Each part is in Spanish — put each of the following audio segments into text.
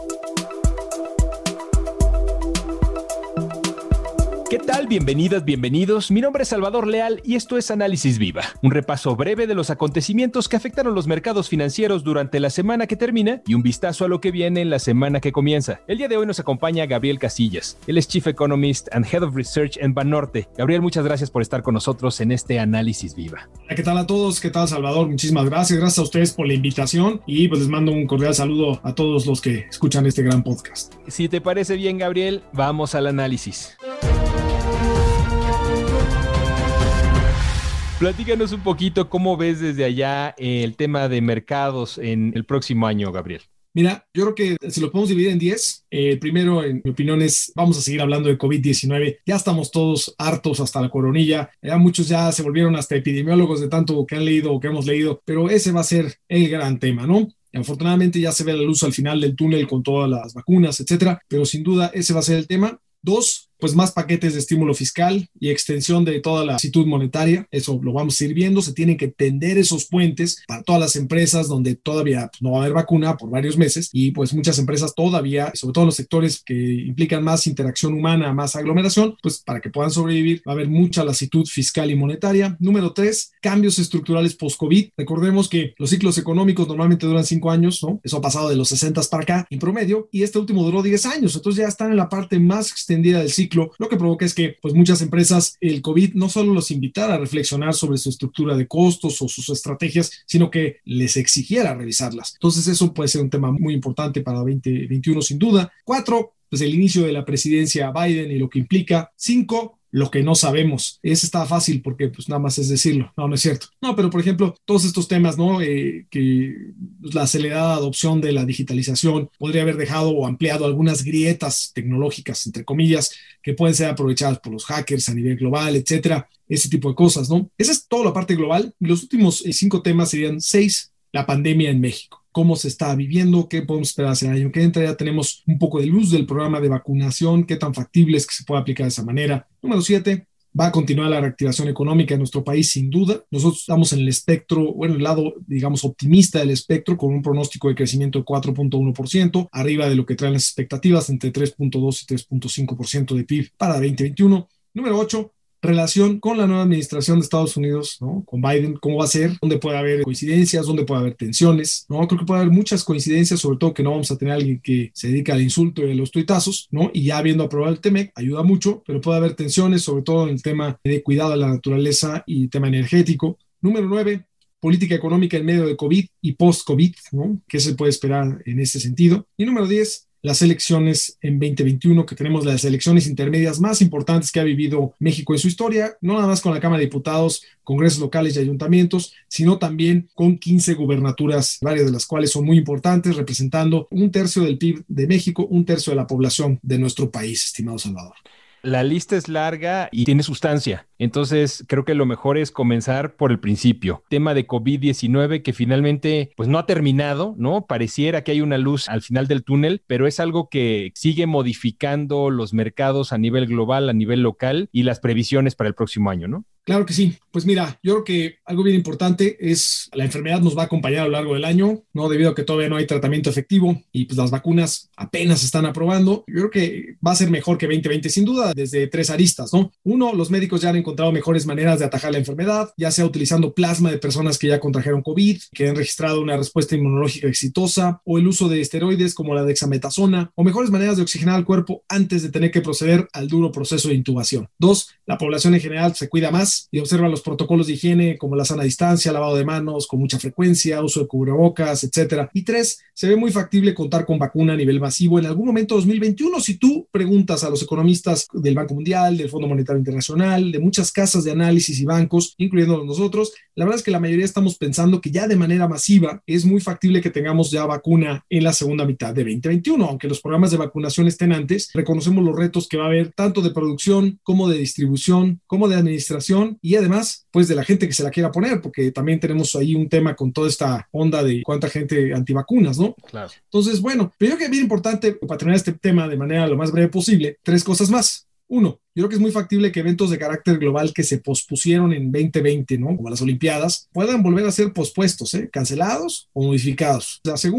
¿Qué tal? Bienvenidas, bienvenidos. Mi nombre es Salvador Leal y esto es Análisis Viva, un repaso breve de los acontecimientos que afectaron los mercados financieros durante la semana que termina y un vistazo a lo que viene en la semana que comienza. El día de hoy nos acompaña Gabriel Casillas. Él es Chief Economist and Head of Research en Banorte. Gabriel, muchas gracias por estar con nosotros en este Análisis Viva. ¿Qué tal a todos? ¿Qué tal, Salvador? Muchísimas gracias. Gracias a ustedes por la invitación y pues les mando un cordial saludo a todos los que escuchan este gran podcast. Si te parece bien, Gabriel, vamos al análisis. Platícanos un poquito cómo ves desde allá el tema de mercados en el próximo año, Gabriel. Mira, yo creo que si lo podemos dividir en 10, el primero, en mi opinión, es vamos a seguir hablando de COVID-19. Ya estamos todos hartos hasta la coronilla. Ya muchos ya se volvieron hasta epidemiólogos de tanto que han leído o que hemos leído, pero ese va a ser el gran tema, ¿no? Afortunadamente ya se ve la luz al final del túnel con todas las vacunas, etcétera, pero sin duda ese va a ser el tema. 2, pues más paquetes de estímulo fiscal y extensión de toda la actitud monetaria. Eso lo vamos a ir viendo. Se tienen que tender esos puentes para todas las empresas donde todavía no va a haber vacuna por varios meses y pues muchas empresas todavía, sobre todo en los sectores que implican más interacción humana, más aglomeración, pues para que puedan sobrevivir va a haber mucha lasitud fiscal y monetaria. Número 3, cambios estructurales post-COVID. Recordemos que los ciclos económicos normalmente duran 5 años, ¿no? Eso ha pasado de los 60 para acá en promedio y este último duró 10 años. Entonces ya están en la parte más extendida del ciclo. Lo que provoca es que pues muchas empresas, el COVID no solo los invitara a reflexionar sobre su estructura de costos o sus estrategias, sino que les exigiera revisarlas. Entonces eso puede ser un tema muy importante para 2021 sin duda. 4, pues el inicio de la presidencia Biden y lo que implica. 5, lo que no sabemos. Ese está fácil porque pues nada más es decirlo. No es cierto. No, pero por ejemplo, todos estos temas, ¿no? Que la acelerada adopción de la digitalización podría haber dejado o ampliado algunas grietas tecnológicas, entre comillas, que pueden ser aprovechadas por los hackers a nivel global, etcétera. Ese tipo de cosas, ¿no? Esa es toda la parte global. Y los últimos 5 temas serían 6, la pandemia en México. Cómo se está viviendo, qué podemos esperar hacia el año que entra. Ya tenemos un poco de luz del programa de vacunación, qué tan factible es que se pueda aplicar de esa manera. Número 7, va a continuar la reactivación económica en nuestro país, sin duda. Nosotros estamos en el espectro, bueno, el lado, digamos, optimista del espectro, con un pronóstico de crecimiento de 4.1%, arriba de lo que traen las expectativas, entre 3.2 y 3.5% de PIB para 2021. Número 8, relación con la nueva administración de Estados Unidos, ¿no? Con Biden, ¿cómo va a ser? ¿Dónde puede haber coincidencias? ¿Dónde puede haber tensiones? ¿No? Creo que puede haber muchas coincidencias, sobre todo que no vamos a tener a alguien que se dedica al insulto y a los tuitazos, ¿no? Y ya habiendo aprobado el TEMEC, ayuda mucho, pero puede haber tensiones, sobre todo en el tema de cuidado de la naturaleza y tema energético. Número 9, política económica en medio de COVID y post-COVID, ¿no? ¿Qué se puede esperar en ese sentido? Y número 10, las elecciones en 2021, que tenemos las elecciones intermedias más importantes que ha vivido México en su historia, no nada más con la Cámara de Diputados, congresos locales y ayuntamientos, sino también con 15 gubernaturas, varias de las cuales son muy importantes, representando 1/3 del PIB de México, 1/3 de la población de nuestro país, estimado Salvador. La lista es larga y tiene sustancia. Entonces, creo que lo mejor es comenzar por el principio. Tema de COVID-19 que finalmente pues no ha terminado, ¿no? Pareciera que hay una luz al final del túnel, pero es algo que sigue modificando los mercados a nivel global, a nivel local y las previsiones para el próximo año, ¿no? Claro que sí. Pues mira, yo creo que algo bien importante es la enfermedad nos va a acompañar a lo largo del año, ¿no? Debido a que todavía no hay tratamiento efectivo y pues las vacunas apenas se están aprobando. Yo creo que va a ser mejor que 2020 sin duda desde 3 aristas, ¿no? 1, los médicos ya han encontrado mejores maneras de atajar la enfermedad, ya sea utilizando plasma de personas que ya contrajeron COVID, que han registrado una respuesta inmunológica exitosa, o el uso de esteroides como la dexametasona, o mejores maneras de oxigenar al cuerpo antes de tener que proceder al duro proceso de intubación. 2, la población en general se cuida más y observa los protocolos de higiene como la sana distancia, lavado de manos con mucha frecuencia, uso de cubrebocas, etcétera. Y 3, se ve muy factible contar con vacuna a nivel masivo en algún momento de 2021. Si tú preguntas a los economistas del Banco Mundial, del Fondo Monetario Internacional, de muchas casas de análisis y bancos, incluyendo nosotros, la verdad es que la mayoría estamos pensando que ya de manera masiva es muy factible que tengamos ya vacuna en la segunda mitad de 2021. Aunque los programas de vacunación estén antes, reconocemos los retos que va a haber tanto de producción como de distribución, como de administración y además pues de la gente que se la quiera poner, porque también tenemos ahí un tema con toda esta onda de cuánta gente antivacunas, ¿no? Claro. Entonces, bueno, pero yo creo que es bien importante para terminar este tema de manera lo más breve posible, 3 cosas más. 1, yo creo que es muy factible que eventos de carácter global que se pospusieron en 2020, ¿no? Como las Olimpiadas, puedan volver a ser pospuestos, cancelados o modificados. La segunda,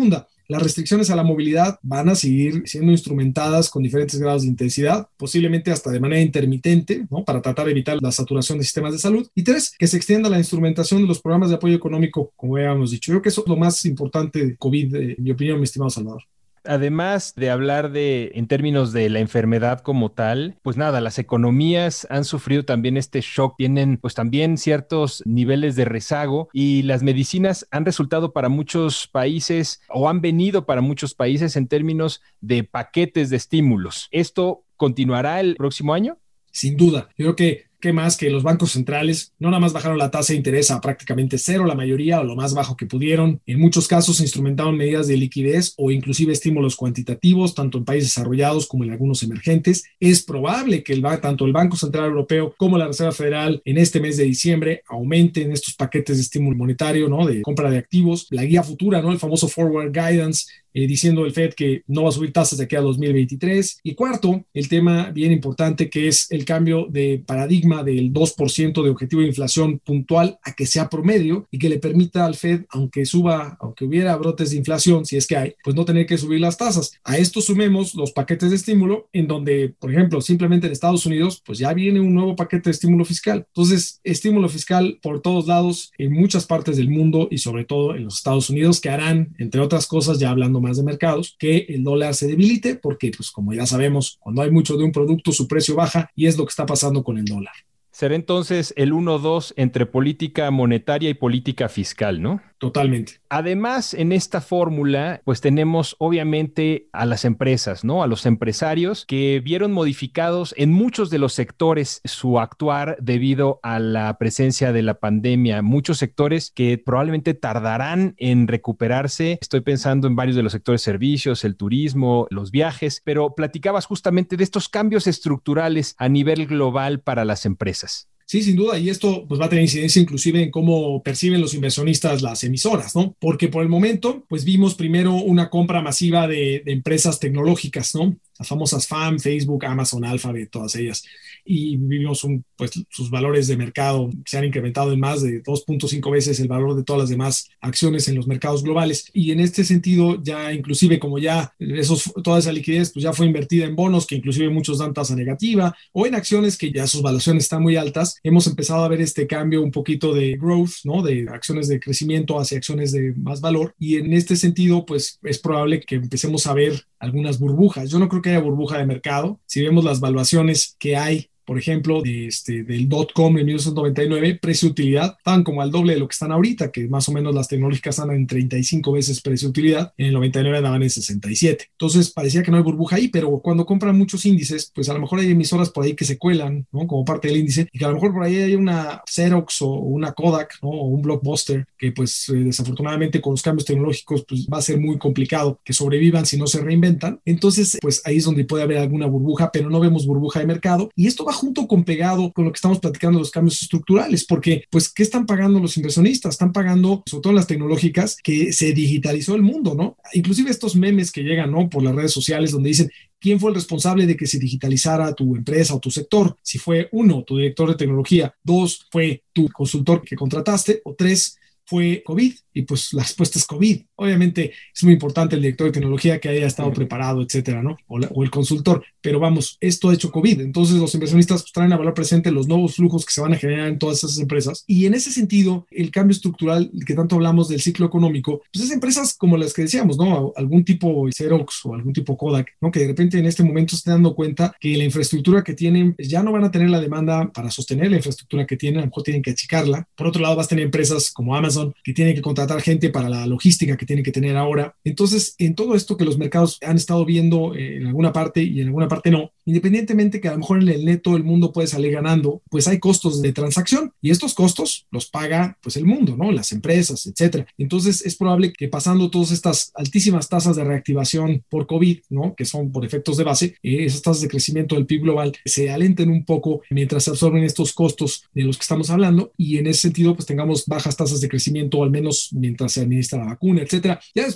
las restricciones a la movilidad van a seguir siendo instrumentadas con diferentes grados de intensidad, posiblemente hasta de manera intermitente, ¿no? Para tratar de evitar la saturación de sistemas de salud. Y tres, que se extienda la instrumentación de los programas de apoyo económico, como habíamos dicho. Yo creo que eso es lo más importante de COVID, en mi opinión, mi estimado Salvador. Además de hablar en términos de la enfermedad como tal, pues nada, las economías han sufrido también este shock, tienen pues también ciertos niveles de rezago y las medicinas han resultado para muchos países o han venido para muchos países en términos de paquetes de estímulos. ¿Esto continuará el próximo año? Sin duda, yo creo que ¿qué más que los bancos centrales no nada más bajaron la tasa de interés a prácticamente cero, la mayoría o lo más bajo que pudieron? En muchos casos se instrumentaron medidas de liquidez o inclusive estímulos cuantitativos, tanto en países desarrollados como en algunos emergentes. Es probable que tanto el Banco Central Europeo como la Reserva Federal en este mes de diciembre aumenten estos paquetes de estímulo monetario, ¿no? De compra de activos, la guía futura, ¿no? El famoso Forward Guidance, diciendo el Fed que no va a subir tasas de aquí a 2023. Y cuarto, el tema bien importante que es el cambio de paradigma del 2% de objetivo de inflación puntual a que sea promedio y que le permita al Fed, aunque hubiera brotes de inflación, si es que hay, pues no tener que subir las tasas. A esto sumemos los paquetes de estímulo en donde, por ejemplo, simplemente en Estados Unidos, pues ya viene un nuevo paquete de estímulo fiscal. Entonces, estímulo fiscal por todos lados, en muchas partes del mundo y sobre todo en los Estados Unidos, que harán, entre otras cosas, ya hablando más de mercados, que el dólar se debilite porque, pues como ya sabemos, cuando hay mucho de un producto, su precio baja y es lo que está pasando con el dólar. Será entonces el 1-2 entre política monetaria y política fiscal, ¿no? Totalmente. Además, en esta fórmula, pues tenemos obviamente a las empresas, ¿no? A los empresarios que vieron modificados en muchos de los sectores su actuar debido a la presencia de la pandemia. Muchos sectores que probablemente tardarán en recuperarse. Estoy pensando en varios de los sectores servicios, el turismo, los viajes, pero platicabas justamente de estos cambios estructurales a nivel global para las empresas. Sí, sin duda, y esto pues va a tener incidencia inclusive en cómo perciben los inversionistas las emisoras, ¿no? Porque por el momento, pues vimos primero una compra masiva de empresas tecnológicas, ¿no? Las famosas FAM, Facebook, Amazon, Alphabet, todas ellas. Y vimos pues sus valores de mercado se han incrementado en más de 2.5 veces el valor de todas las demás acciones en los mercados globales. Y en este sentido, ya inclusive como ya toda esa liquidez pues ya fue invertida en bonos, que inclusive muchos dan tasa negativa, o en acciones que ya sus valuaciones están muy altas, hemos empezado a ver este cambio un poquito de growth, ¿no? De acciones de crecimiento hacia acciones de más valor. Y en este sentido, pues es probable que empecemos a ver algunas burbujas. Yo no creo que haya burbuja de mercado. Si vemos las valuaciones que hay, por ejemplo, del .com en 1999, precio-utilidad, estaban como al doble de lo que están ahorita, que más o menos las tecnológicas están en 35 veces precio-utilidad, en el 99 daban en 67. Entonces parecía que no hay burbuja ahí, pero cuando compran muchos índices, pues a lo mejor hay emisoras por ahí que se cuelan, ¿no? Como parte del índice, y que a lo mejor por ahí hay una Xerox o una Kodak, ¿no? O un Blockbuster, que pues desafortunadamente con los cambios tecnológicos pues va a ser muy complicado que sobrevivan si no se reinventan. Entonces pues ahí es donde puede haber alguna burbuja, pero no vemos burbuja de mercado, y esto va junto con pegado con lo que estamos platicando de los cambios estructurales, porque pues ¿qué están pagando los inversionistas? Están pagando, sobre todo en las tecnológicas, que se digitalizó el mundo, ¿no? Inclusive estos memes que llegan, ¿no? Por las redes sociales donde dicen ¿quién fue el responsable de que se digitalizara tu empresa o tu sector? Si fue uno, tu director de tecnología, dos, fue tu consultor que contrataste, o tres, fue COVID, y pues la respuesta es COVID. Obviamente es muy importante el director de tecnología que haya estado preparado, etcétera, ¿no? O el consultor, pero vamos, esto ha hecho COVID. Entonces los inversionistas pues, traen a valor presente los nuevos flujos que se van a generar en todas esas empresas, y en ese sentido, el cambio estructural que tanto hablamos del ciclo económico, pues es empresas como las que decíamos, ¿no? Algún tipo Xerox o algún tipo Kodak, ¿no? Que de repente en este momento se están dando cuenta que la infraestructura que tienen ya no van a tener la demanda para sostener la infraestructura que tienen, a lo mejor tienen que achicarla. Por otro lado, vas a tener empresas como Amazon que tienen que contratar gente para la logística que tienen que tener ahora. Entonces, en todo esto que los mercados han estado viendo en alguna parte y en alguna parte no, independientemente que a lo mejor en el neto el mundo puede salir ganando, pues hay costos de transacción, y estos costos los paga pues el mundo, ¿no? Las empresas, etcétera. Entonces, es probable que pasando todas estas altísimas tasas de reactivación por COVID, ¿no? Que son por efectos de base, esas tasas de crecimiento del PIB global se alenten un poco mientras se absorben estos costos de los que estamos hablando, y en ese sentido pues tengamos bajas tasas de crecimiento, al menos mientras se administra la vacuna, etcétera. Ya después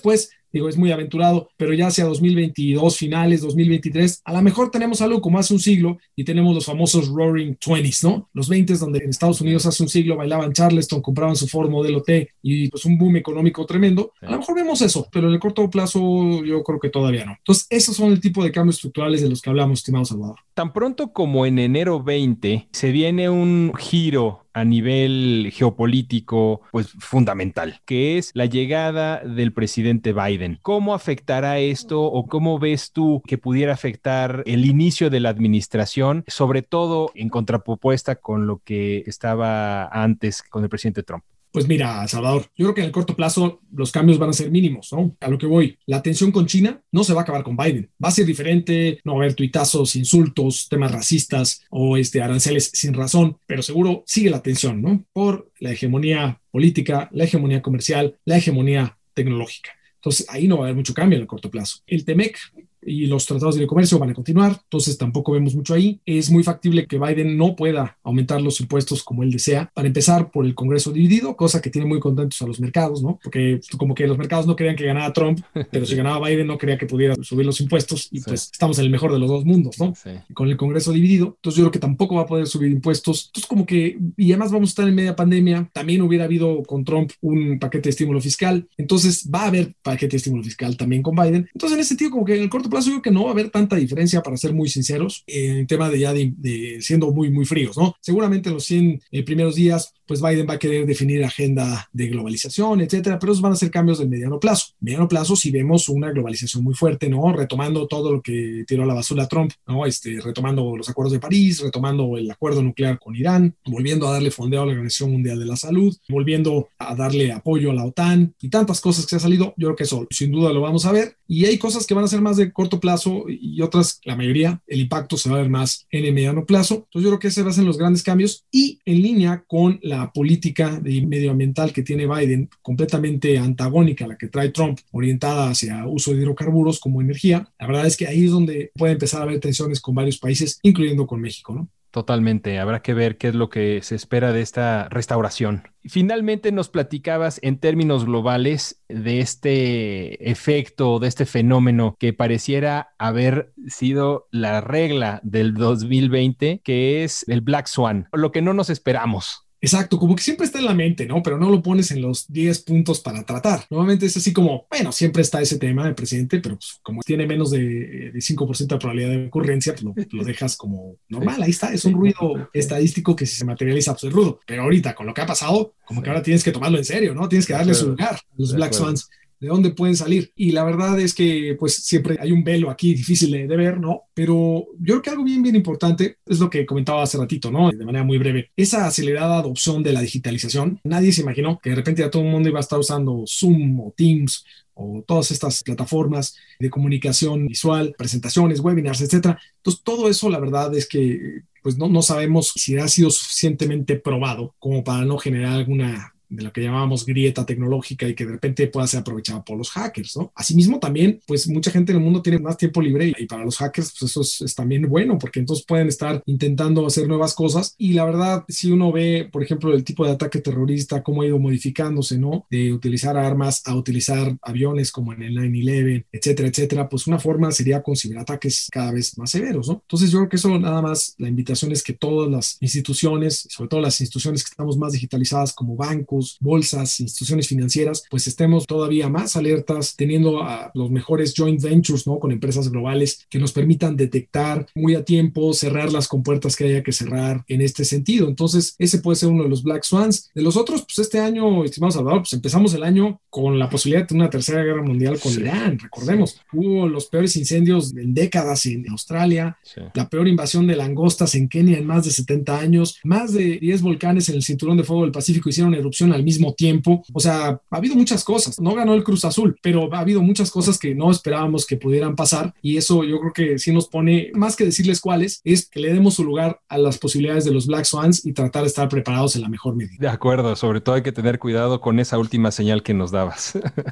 digo, es muy aventurado, pero ya hacia 2022, finales 2023, a lo mejor tenemos algo como hace un siglo y tenemos los famosos Roaring Twenties, ¿no? Los 20 donde en Estados Unidos hace un siglo bailaban Charleston, compraban su Ford Modelo T y pues un boom económico tremendo. A lo mejor vemos eso, pero en el corto plazo yo creo que todavía no. Entonces, esos son el tipo de cambios estructurales de los que hablamos, estimado Salvador. Tan pronto como en enero 20 se viene un giro a nivel geopolítico, pues fundamental, que es la llegada del presidente Biden. ¿Cómo afectará esto o cómo ves tú que pudiera afectar el inicio de la administración, sobre todo en contrapropuesta con lo que estaba antes con el presidente Trump? Pues mira, Salvador, yo creo que en el corto plazo los cambios van a ser mínimos, ¿no? A lo que voy, la tensión con China no se va a acabar con Biden. Va a ser diferente, no va a haber tuitazos, insultos, temas racistas o aranceles sin razón, pero seguro sigue la tensión, ¿no? Por la hegemonía política, la hegemonía comercial, la hegemonía tecnológica. Entonces, ahí no va a haber mucho cambio en el corto plazo. El TEMEC y los tratados de libre comercio van a continuar, entonces tampoco vemos mucho ahí. Es muy factible que Biden no pueda aumentar los impuestos como él desea, para empezar por el Congreso dividido, cosa que tiene muy contentos a los mercados, ¿no? Porque como que los mercados no querían que ganara Trump, pero si ganaba Biden no quería que pudiera subir los impuestos y pues estamos en el mejor de los dos mundos, ¿no? Con el Congreso dividido, entonces yo creo que tampoco va a poder subir impuestos. Entonces como que, y además vamos a estar en media pandemia, también hubiera habido con Trump un paquete de estímulo fiscal, entonces va a haber paquete de estímulo fiscal también con Biden. Entonces en ese sentido como que en el corto plazo yo creo que no va a haber tanta diferencia, para ser muy sinceros, en el tema de siendo muy, muy fríos, ¿no? Seguramente en los 100 primeros días, pues Biden va a querer definir agenda de globalización, etcétera, pero esos van a ser cambios del mediano plazo. Mediano plazo, si vemos una globalización muy fuerte, ¿no? Retomando todo lo que tiró a la basura Trump, ¿no? Retomando los acuerdos de París, retomando el acuerdo nuclear con Irán, volviendo a darle fondeo a la Organización Mundial de la Salud, volviendo a darle apoyo a la OTAN y tantas cosas que ha salido. Yo creo que eso sin duda lo vamos a ver, y hay cosas que van a ser más de corto plazo y otras, la mayoría, el impacto se va a ver más en el mediano plazo. Entonces yo creo que ese va a ser los grandes cambios, y en línea con la política medioambiental que tiene Biden, completamente antagónica a la que trae Trump, orientada hacia uso de hidrocarburos como energía. La verdad es que ahí es donde puede empezar a haber tensiones con varios países, incluyendo con México, ¿no? Totalmente, habrá que ver qué es lo que se espera de esta restauración. Finalmente nos platicabas en términos globales de este efecto, de este fenómeno que pareciera haber sido la regla del 2020, que es el Black Swan, lo que no nos esperamos. Exacto, como que siempre está en la mente, ¿no? Pero no lo pones en los 10 puntos para tratar. Normalmente es así como, bueno, siempre está ese tema del presidente, pero pues, como tiene menos de 5% de probabilidad de ocurrencia, pues lo dejas como normal. Ahí está, es un ruido estadístico que si se materializa, pues es rudo. Pero ahorita, con lo que ha pasado, como que ahora tienes que tomarlo en serio, ¿no? Tienes que darle su lugar a los Black Swans. ¿De dónde pueden salir? Y la verdad es que pues siempre hay un velo aquí difícil de ver, ¿no? Pero yo creo que algo bien, bien importante es lo que comentaba hace ratito, ¿no? De manera muy breve. Esa acelerada adopción de la digitalización. Nadie se imaginó que de repente ya todo el mundo iba a estar usando Zoom o Teams o todas estas plataformas de comunicación visual, presentaciones, webinars, etcétera. Entonces, todo eso, la verdad es que pues no sabemos si ha sido suficientemente probado como para no generar alguna de lo que llamábamos grieta tecnológica y que de repente pueda ser aprovechada por los hackers, ¿no? Asimismo también, pues mucha gente en el mundo tiene más tiempo libre y para los hackers pues eso es también bueno, porque entonces pueden estar intentando hacer nuevas cosas. Y la verdad, si uno ve, por ejemplo, el tipo de ataque terrorista, cómo ha ido modificándose, ¿no? De utilizar armas a utilizar aviones como en el 9/11, etcétera, etcétera, pues una forma sería concebir ataques cada vez más severos, ¿no? Entonces yo creo que eso nada más, la invitación es que todas las instituciones, sobre todo las instituciones que estamos más digitalizadas como bancos, bolsas, instituciones financieras, pues estemos todavía más alertas, teniendo a los mejores joint ventures, ¿no? Con empresas globales que nos permitan detectar muy a tiempo, cerrar las compuertas que haya que cerrar en este sentido. Entonces, ese puede ser uno de los Black Swans. De los otros, pues este año, estimado Salvador, pues empezamos el año con la posibilidad de una tercera guerra mundial con Irán. Recordemos, hubo los peores incendios en décadas en Australia, la peor invasión de langostas en Kenia en más de 70 años, más de 10 volcanes en el cinturón de fuego del Pacífico hicieron erupción al mismo tiempo. O sea, ha habido muchas cosas. No ganó el Cruz Azul, pero ha habido muchas cosas que no esperábamos que pudieran pasar, y eso yo creo que sí nos pone, más que decirles cuáles, es que le demos su lugar a las posibilidades de los Black Swans y tratar de estar preparados en la mejor medida. De acuerdo, sobre todo hay que tener cuidado con esa última señal que nos dabas.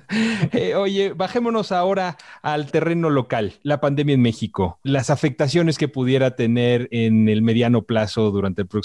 Oye, bajémonos ahora al terreno local, la pandemia en México, las afectaciones que pudiera tener en el mediano plazo durante el próximo año.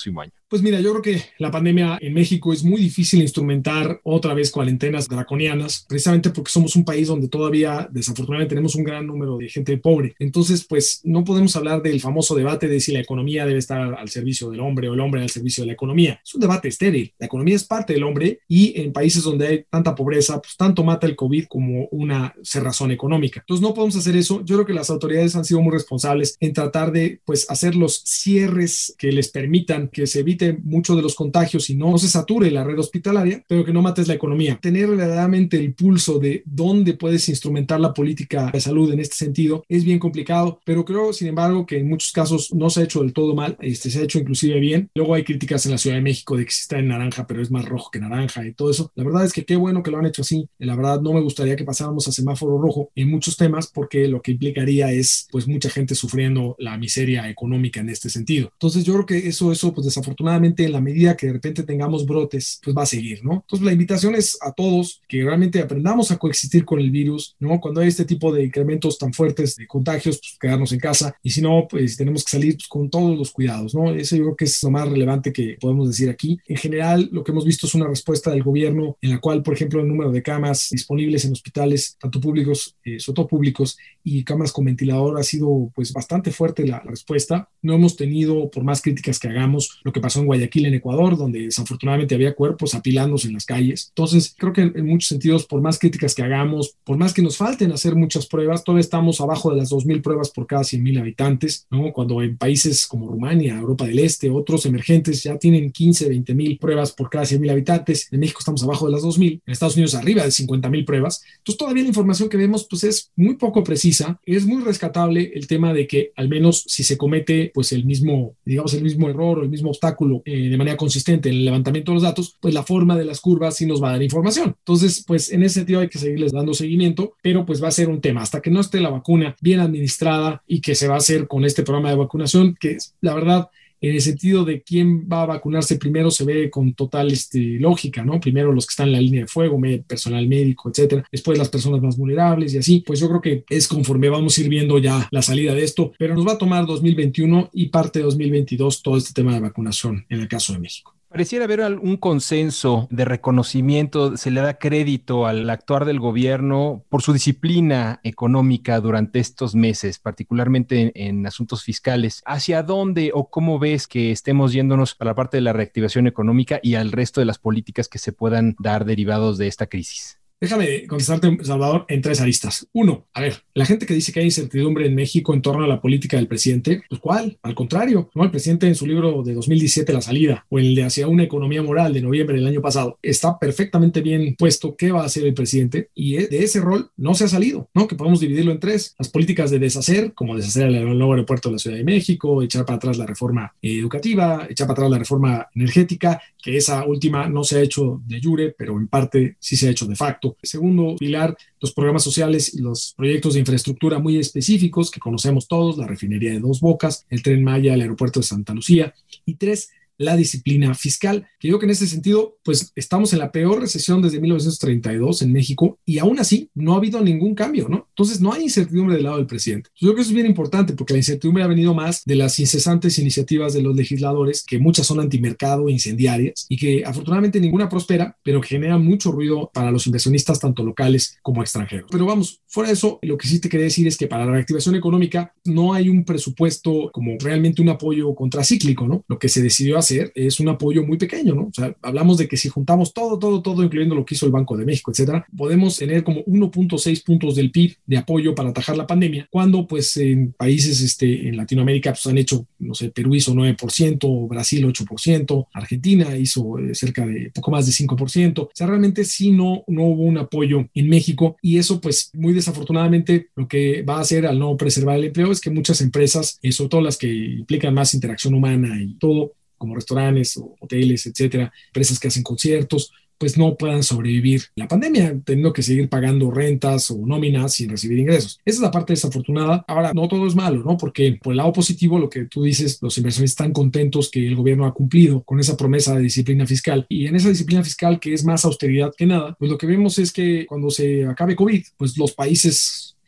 Pues mira, yo creo que la pandemia en México es muy difícil instrumentar otra vez cuarentenas draconianas, precisamente porque somos un país donde todavía desafortunadamente tenemos un gran número de gente pobre. Entonces, pues no podemos hablar del famoso debate de si la economía debe estar al servicio del hombre o el hombre al servicio de la economía. Es un debate estéril. La economía es parte del hombre y en países donde hay tanta pobreza, pues tanto mata el COVID como una cerrazón económica. Entonces no podemos hacer eso. Yo creo que las autoridades han sido muy responsables en tratar de pues hacer los cierres que les permitan que se evite mucho de los contagios y no se sature la red hospitalaria, pero que no mates la economía. Tener verdaderamente el pulso de dónde puedes instrumentar la política de salud en este sentido es bien complicado, pero creo, sin embargo, que en muchos casos no se ha hecho del todo mal, se ha hecho inclusive bien. Luego hay críticas en la Ciudad de México de que sí está en naranja, pero es más rojo que naranja y todo eso. La verdad es que qué bueno que lo han hecho así. La verdad no me gustaría que pasáramos a semáforo rojo en muchos temas porque lo que implicaría es pues mucha gente sufriendo la miseria económica en este sentido. Entonces yo creo que eso pues desafortunadamente en la medida que de repente tengamos brotes, pues va a seguir, ¿no? Entonces la invitación es a todos que realmente aprendamos a coexistir con el virus, ¿no? Cuando hay este tipo de incrementos tan fuertes de contagios, pues quedarnos en casa y si no, pues tenemos que salir pues, con todos los cuidados, ¿no? Eso yo creo que es lo más relevante que podemos decir aquí. En general, lo que hemos visto es una respuesta del gobierno en la cual, por ejemplo, el número de camas disponibles en hospitales, tanto públicos, sobre todo públicos, y camas con ventilador ha sido pues bastante fuerte la respuesta. No hemos tenido, por más críticas que hagamos, lo que pasó en Guayaquil, en Ecuador, donde desafortunadamente había cuerpos apilándose en las calles. Entonces, creo que en muchos sentidos, por más críticas que hagamos, por más que nos falten hacer muchas pruebas, todavía estamos abajo de las 2,000 pruebas por cada 100,000 habitantes, ¿no? Cuando en países como Rumania, Europa del Este, otros emergentes ya tienen 15, 20,000 pruebas por cada 100,000 habitantes. En México estamos abajo de las 2,000, en Estados Unidos arriba de 50,000 pruebas. Entonces, todavía la información que vemos pues es muy poco precisa. Es muy rescatable el tema de que al menos si se comete pues el mismo, digamos, el mismo error o el mismo obstáculo de manera consistente en el levantamiento de los datos, pues la forma de las curvas sí nos va a dar información. Entonces, pues en ese sentido hay que seguirles dando seguimiento, pero pues va a ser un tema hasta que no esté la vacuna bien administrada y que se va a hacer con este programa de vacunación, que la verdad, en el sentido de quién va a vacunarse primero se ve con total lógica, ¿no? Primero los que están en la línea de fuego, personal médico, etcétera. Después las personas más vulnerables y así. Pues yo creo que es conforme vamos a ir viendo ya la salida de esto, pero nos va a tomar 2021 y parte de 2022 todo este tema de vacunación en el caso de México. Pareciera haber un consenso de reconocimiento, se le da crédito al actuar del gobierno por su disciplina económica durante estos meses, particularmente en asuntos fiscales. ¿Hacia dónde o cómo ves que estemos yéndonos a la parte de la reactivación económica y al resto de las políticas que se puedan dar derivados de esta crisis? Déjame contestarte, Salvador, en 3 aristas. Uno, a ver, la gente que dice que hay incertidumbre en México en torno a la política del presidente, pues ¿cuál? Al contrario, ¿no? El presidente en su libro de 2017, La Salida, o el de Hacia una economía moral de noviembre del año pasado, está perfectamente bien puesto qué va a hacer el presidente y de ese rol no se ha salido, ¿no? Que podemos dividirlo en 3. Las políticas de deshacer, como deshacer el nuevo aeropuerto de la Ciudad de México, echar para atrás la reforma educativa, echar para atrás la reforma energética, que esa última no se ha hecho de jure, pero en parte sí se ha hecho de facto. Segundo pilar, los programas sociales y los proyectos de infraestructura muy específicos que conocemos todos, la refinería de Dos Bocas, el Tren Maya, el aeropuerto de Santa Lucía. Y 3, la disciplina fiscal, que yo creo que en ese sentido, pues estamos en la peor recesión desde 1932 en México y aún así no ha habido ningún cambio, ¿no? Entonces no hay incertidumbre del lado del presidente. Yo creo que eso es bien importante porque la incertidumbre ha venido más de las incesantes iniciativas de los legisladores, que muchas son antimercado e incendiarias y que afortunadamente ninguna prospera, pero generan mucho ruido para los inversionistas tanto locales como extranjeros. Pero vamos, fuera de eso, lo que sí te quería decir es que para la reactivación económica no hay un presupuesto como realmente un apoyo contracíclico, ¿no? Lo que se decidió hacer es un apoyo muy pequeño, ¿no? O sea, hablamos de que si juntamos todo, incluyendo lo que hizo el Banco de México, etcétera, podemos tener como 1.6 puntos del PIB de apoyo para atajar la pandemia, cuando pues en países en Latinoamérica pues han hecho, no sé, Perú hizo 9%, Brasil 8%, Argentina hizo cerca de poco más de 5%. O sea, realmente sí no hubo un apoyo en México y eso pues muy desafortunadamente lo que va a hacer al no preservar el empleo es que muchas empresas, sobre todo las que implican más interacción humana y todo, como restaurantes o hoteles, etcétera, empresas que hacen conciertos, pues no puedan sobrevivir la pandemia, teniendo que seguir pagando rentas o nóminas sin recibir ingresos. Esa es la parte desafortunada. Ahora, no todo es malo, ¿no? Porque por el lado positivo, lo que tú dices, los inversionistas están contentos que el gobierno ha cumplido con esa promesa de disciplina fiscal. Y en esa disciplina fiscal, que es más austeridad que nada, pues lo que vemos es que cuando se acabe COVID, pues los países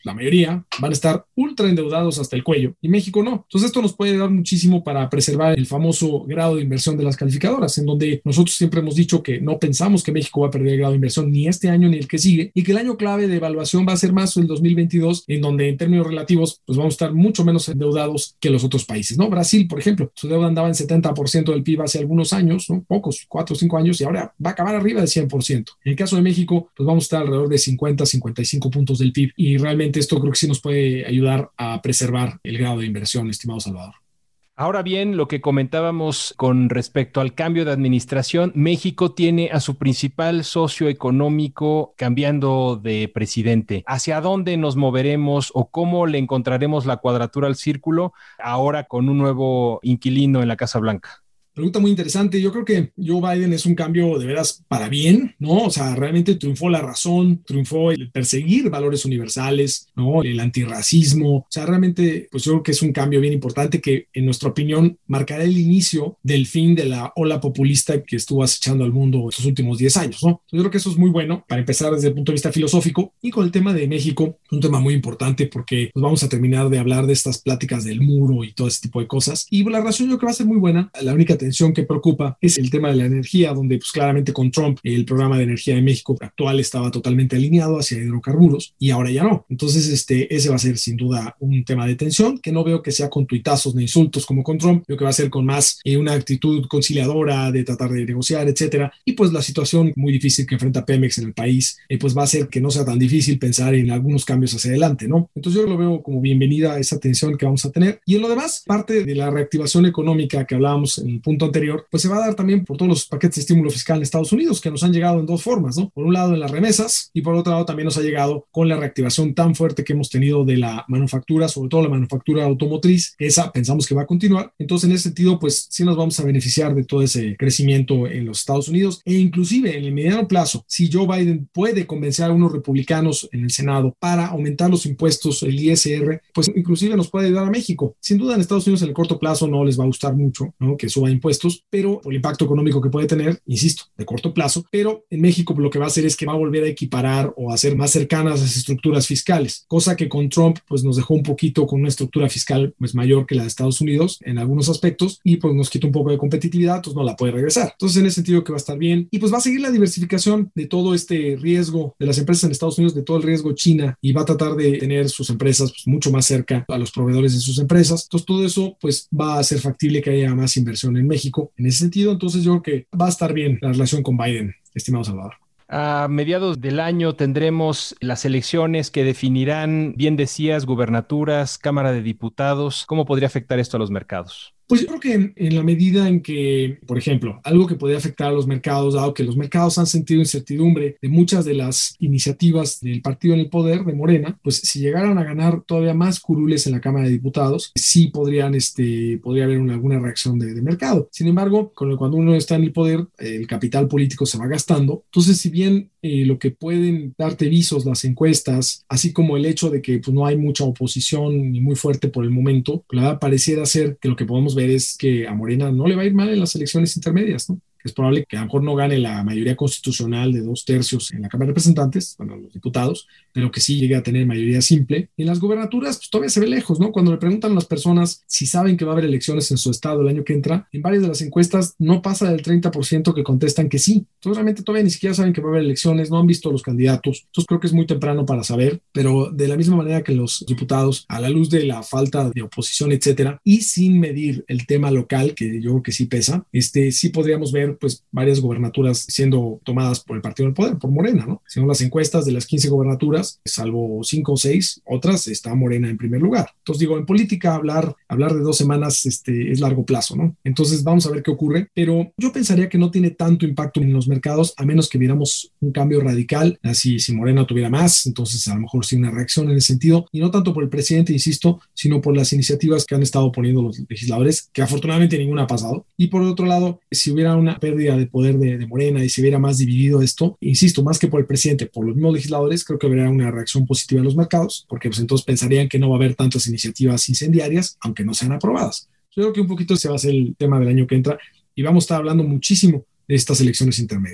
la mayoría, van a estar ultra endeudados hasta el cuello y México no. Entonces esto nos puede ayudar muchísimo para preservar el famoso grado de inversión de las calificadoras, en donde nosotros siempre hemos dicho que no pensamos que México va a perder el grado de inversión ni este año ni el que sigue, y que el año clave de evaluación va a ser más el 2022, en donde en términos relativos pues vamos a estar mucho menos endeudados que los otros países, ¿no? Brasil, por ejemplo, su deuda andaba en 70% del PIB hace algunos años, ¿no? Pocos, 4 o 5 años, y ahora va a acabar arriba del 100%. En el caso de México, pues vamos a estar alrededor de 50, 55 puntos del PIB, y realmente esto creo que sí nos puede ayudar a preservar el grado de inversión, estimado Salvador. Ahora bien, lo que comentábamos con respecto al cambio de administración, México tiene a su principal socio económico cambiando de presidente. ¿Hacia dónde nos moveremos o cómo le encontraremos la cuadratura al círculo ahora con un nuevo inquilino en la Casa Blanca? Pregunta muy interesante. Yo creo que Joe Biden es un cambio de veras para bien, ¿no? O sea, realmente triunfó la razón, triunfó el perseguir valores universales, ¿no? El antirracismo. O sea, realmente, pues yo creo que es un cambio bien importante que, en nuestra opinión, marcará el inicio del fin de la ola populista que estuvo acechando al mundo estos últimos 10 años, ¿no? Entonces, yo creo que eso es muy bueno para empezar desde el punto de vista filosófico. Y con el tema de México, un tema muy importante porque pues, vamos a terminar de hablar de estas pláticas del muro y todo ese tipo de cosas. Y la razón yo creo que va a ser muy buena. La única tensión que preocupa es el tema de la energía, donde pues claramente con Trump el programa de energía de México actual estaba totalmente alineado hacia hidrocarburos y ahora ya no. Entonces ese va a ser sin duda un tema de tensión que no veo que sea con tuitazos ni insultos como con Trump, creo que va a ser con más una actitud conciliadora de tratar de negociar, etcétera. Y pues la situación muy difícil que enfrenta Pemex en el país pues va a hacer que no sea tan difícil pensar en algunos cambios hacia adelante, ¿no? Entonces yo lo veo como bienvenida a esa tensión que vamos a tener. Y en lo demás, parte de la reactivación económica que hablábamos en el punto anterior, pues se va a dar también por todos los paquetes de estímulo fiscal en Estados Unidos que nos han llegado en dos formas, ¿no? Por un lado en las remesas y por otro lado también nos ha llegado con la reactivación tan fuerte que hemos tenido de la manufactura, sobre todo la manufactura automotriz, que esa pensamos que va a continuar. Entonces en ese sentido pues sí nos vamos a beneficiar de todo ese crecimiento en los Estados Unidos e inclusive en el mediano plazo, si Joe Biden puede convencer a unos republicanos en el Senado para aumentar los impuestos, el ISR, pues inclusive nos puede ayudar a México. Sin duda en Estados Unidos en el corto plazo no les va a gustar mucho, ¿no? Que suba impuestos, pero por el impacto económico que puede tener, insisto, de corto plazo, pero en México lo que va a hacer es que va a volver a equiparar o a hacer más cercanas las estructuras fiscales, cosa que con Trump pues nos dejó un poquito con una estructura fiscal pues mayor que la de Estados Unidos en algunos aspectos y pues nos quita un poco de competitividad, pues no la puede regresar. Entonces en ese sentido que va a estar bien y pues va a seguir la diversificación de todo este riesgo de las empresas en Estados Unidos, de todo el riesgo China, y va a tratar de tener sus empresas pues mucho más cerca a los proveedores de sus empresas. Entonces todo eso pues va a hacer factible que haya más inversión en México. En ese sentido, entonces yo creo que va a estar bien la relación con Biden, estimado Salvador. A mediados del año tendremos las elecciones que definirán, bien decías, gubernaturas, Cámara de Diputados. ¿Cómo podría afectar esto a los mercados? Pues yo creo que en la medida en que, por ejemplo, algo que podría afectar a los mercados, dado que los mercados han sentido incertidumbre de muchas de las iniciativas del partido en el poder, de Morena, pues si llegaran a ganar todavía más curules en la Cámara de Diputados, sí podría haber alguna reacción de mercado. Sin embargo, cuando uno está en el poder, el capital político se va gastando. Entonces, si bien lo que pueden darte visos las encuestas, así como el hecho de que pues, no hay mucha oposición ni muy fuerte por el momento, la verdad pareciera ser que lo que podemos ver es que a Morena no le va a ir mal en las elecciones intermedias, ¿no? Es probable que a lo mejor no gane la mayoría constitucional de 2/3 en la Cámara de Representantes, bueno, los diputados, pero que sí llegue a tener mayoría simple. En las gubernaturas, pues todavía se ve lejos, ¿no? Cuando le preguntan a las personas si saben que va a haber elecciones en su estado el año que entra, en varias de las encuestas no pasa del 30% que contestan que sí. Entonces realmente todavía ni siquiera saben que va a haber elecciones, no han visto los candidatos. Entonces creo que es muy temprano para saber, pero de la misma manera que los diputados, a la luz de la falta de oposición, etcétera, y sin medir el tema local, que yo creo que sí pesa, sí podríamos ver pues varias gobernaturas siendo tomadas por el partido del poder, por Morena, ¿no? Según las encuestas de las 15 gobernaturas, salvo 5 o 6, otras está Morena en primer lugar. Entonces digo, en política hablar de 2 semanas es largo plazo, ¿no? Entonces vamos a ver qué ocurre, pero yo pensaría que no tiene tanto impacto en los mercados, a menos que viéramos un cambio radical, así si Morena tuviera más, entonces a lo mejor sí una reacción en ese sentido, y no tanto por el presidente, insisto, sino por las iniciativas que han estado poniendo los legisladores, que afortunadamente ninguna ha pasado. Y por otro lado, si hubiera una pérdida de poder de Morena y se viera más dividido esto, insisto, más que por el presidente, por los mismos legisladores, creo que habría una reacción positiva en los mercados, porque pues entonces pensarían que no va a haber tantas iniciativas incendiarias, aunque no sean aprobadas. Yo creo que un poquito ese va a ser el tema del año que entra y vamos a estar hablando muchísimo de estas elecciones intermedias.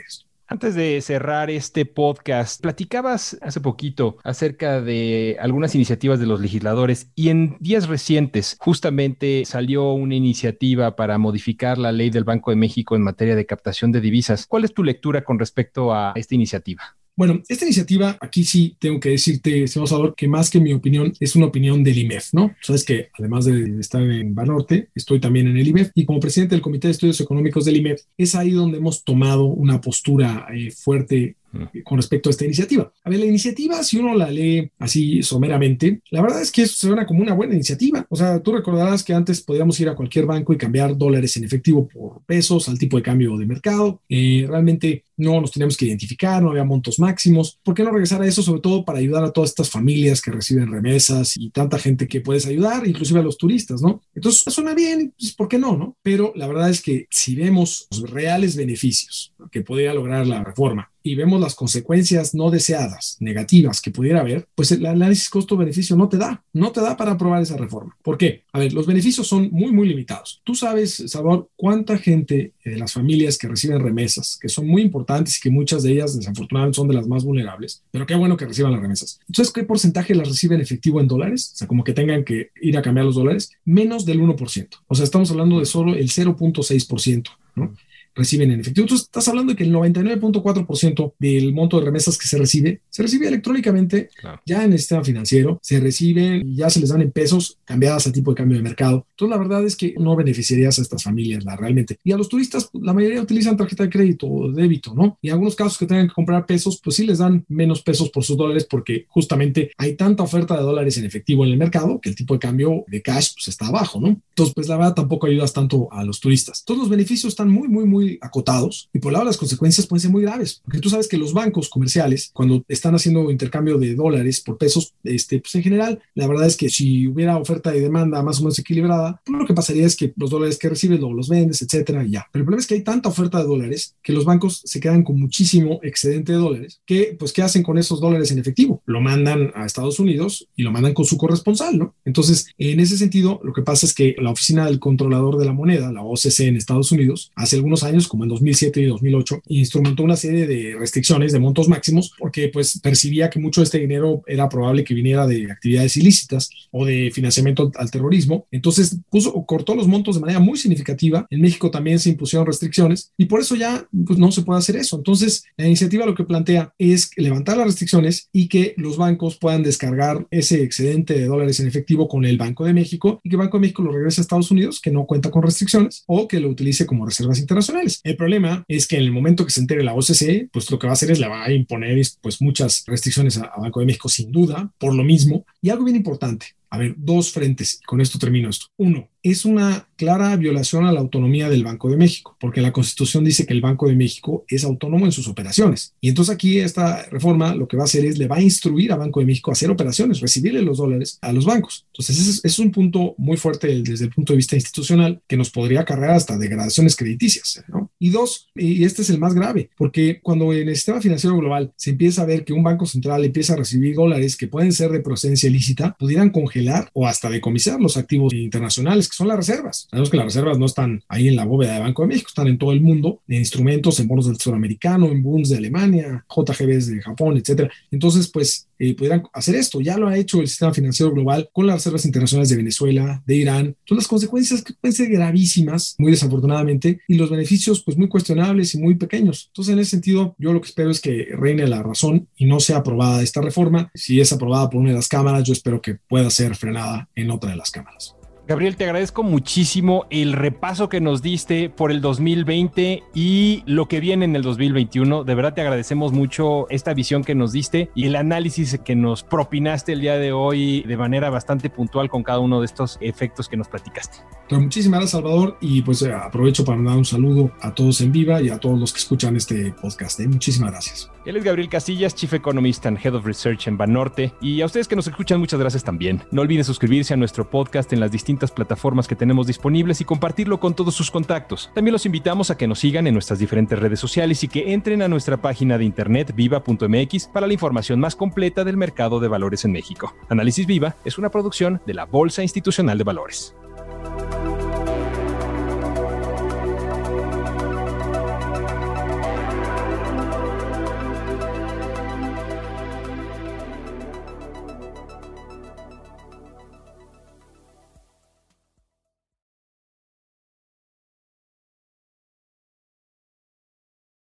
Antes de cerrar este podcast, platicabas hace poquito acerca de algunas iniciativas de los legisladores y en días recientes justamente salió una iniciativa para modificar la ley del Banco de México en materia de captación de divisas. ¿Cuál es tu lectura con respecto a esta iniciativa? Bueno, esta iniciativa, aquí sí tengo que decirte, estimado Salvador, que más que mi opinión, es una opinión del IMEF, ¿no? Sabes que además de estar en Banorte, estoy también en el IMEF y como presidente del Comité de Estudios Económicos del IMEF, es ahí donde hemos tomado una postura fuerte con respecto a esta iniciativa. A ver, la iniciativa, si uno la lee así someramente, la verdad es que eso suena como una buena iniciativa. O sea, tú recordarás que antes podíamos ir a cualquier banco y cambiar dólares en efectivo por pesos al tipo de cambio de mercado. Realmente no nos teníamos que identificar, no había montos máximos. ¿Por qué no regresar a eso? Sobre todo para ayudar a todas estas familias que reciben remesas y tanta gente que puedes ayudar, inclusive a los turistas, ¿no? Entonces, suena bien, pues, ¿por qué no, no? Pero la verdad es que si vemos los reales beneficios que podría lograr la reforma y vemos las consecuencias no deseadas, negativas que pudiera haber, pues el análisis costo-beneficio no te da para aprobar esa reforma. ¿Por qué? A ver, los beneficios son muy, muy limitados. Tú sabes, Salvador, cuánta gente de las familias que reciben remesas, que son muy importantes y que muchas de ellas desafortunadamente son de las más vulnerables, pero qué bueno que reciban las remesas. Entonces, ¿qué porcentaje las reciben efectivo en dólares? O sea, como que tengan que ir a cambiar los dólares, menos del 1%. O sea, estamos hablando de solo el 0.6%, ¿no? Reciben en efectivo. Entonces, estás hablando de que el 99.4% del monto de remesas que se recibe electrónicamente, claro, ya en el sistema financiero, se reciben y ya se les dan en pesos cambiadas a tipo de cambio de mercado. Entonces, la verdad es que no beneficiarías a estas familias realmente. Y a los turistas, la mayoría utilizan tarjeta de crédito o de débito, ¿no? Y en algunos casos que tengan que comprar pesos, pues sí les dan menos pesos por sus dólares porque justamente hay tanta oferta de dólares en efectivo en el mercado que el tipo de cambio de cash pues está abajo, ¿no? Entonces, pues la verdad tampoco ayudas tanto a los turistas. Todos los beneficios están muy, muy, muy acotados y por lado las consecuencias pueden ser muy graves, porque tú sabes que los bancos comerciales, cuando están haciendo intercambio de dólares por pesos, pues en general, la verdad es que si hubiera oferta y demanda más o menos equilibrada, pues lo que pasaría es que los dólares que recibes luego los vendes, etcétera, y ya. Pero el problema es que hay tanta oferta de dólares que los bancos se quedan con muchísimo excedente de dólares que, pues, ¿qué hacen con esos dólares en efectivo? Lo mandan a Estados Unidos y lo mandan con su corresponsal, ¿no? Entonces, en ese sentido, lo que pasa es que la Oficina del Controlador de la Moneda, la OCC en Estados Unidos, hace algunos años, como en 2007 y 2008, instrumentó una serie de restricciones de montos máximos porque pues percibía que mucho de este dinero era probable que viniera de actividades ilícitas o de financiamiento al terrorismo. Entonces cortó los montos de manera muy significativa. En México también se impusieron restricciones y por eso ya pues, no se puede hacer eso. Entonces la iniciativa lo que plantea es levantar las restricciones y que los bancos puedan descargar ese excedente de dólares en efectivo con el Banco de México y que el Banco de México lo regrese a Estados Unidos, que no cuenta con restricciones, o que lo utilice como reservas internacionales. El problema es que en el momento que se entere la OCC, pues lo que va a hacer es le va a imponer pues muchas restricciones a Banco de México sin duda, por lo mismo. Y algo bien importante, a ver, dos frentes, con esto termino esto. Uno, es una clara violación a la autonomía del Banco de México, porque la Constitución dice que el Banco de México es autónomo en sus operaciones. Y entonces aquí esta reforma lo que va a hacer es le va a instruir a Banco de México a hacer operaciones, recibirle los dólares a los bancos. Entonces ese es un punto muy fuerte desde el punto de vista institucional que nos podría acarrear hasta degradaciones crediticias, ¿no? Y dos, y este es el más grave, porque cuando en el sistema financiero global se empieza a ver que un banco central empieza a recibir dólares que pueden ser de procedencia ilícita, pudieran congelar o hasta decomisar los activos internacionales que son las reservas. Sabemos que las reservas no están ahí en la bóveda de Banco de México, están en todo el mundo, en instrumentos, en bonos del Tesoro americano, en bonds de Alemania, JGBs de Japón, etcétera. Entonces, pues, pudieran hacer esto. Ya lo ha hecho el sistema financiero global con las reservas internacionales de Venezuela, de Irán. Entonces, las consecuencias que pueden ser gravísimas, muy desafortunadamente, y los beneficios, pues, muy cuestionables y muy pequeños. Entonces, en ese sentido, yo lo que espero es que reine la razón y no sea aprobada esta reforma. Si es aprobada por una de las cámaras, yo espero que pueda ser frenada en otra de las cámaras. Gabriel, te agradezco muchísimo el repaso que nos diste por el 2020 y lo que viene en el 2021. De verdad te agradecemos mucho esta visión que nos diste y el análisis que nos propinaste el día de hoy de manera bastante puntual con cada uno de estos efectos que nos platicaste. Pues muchísimas gracias, Salvador, y pues aprovecho para dar un saludo a todos en Viva y a todos los que escuchan este podcast. Muchísimas gracias. Él es Gabriel Casillas, Chief Economist and Head of Research en Banorte, y a ustedes que nos escuchan, muchas gracias también. No olviden suscribirse a nuestro podcast en las distintas plataformas que tenemos disponibles y compartirlo con todos sus contactos. También los invitamos a que nos sigan en nuestras diferentes redes sociales y que entren a nuestra página de internet viva.mx para la información más completa del mercado de valores en México. Análisis Viva es una producción de la Bolsa Institucional de Valores.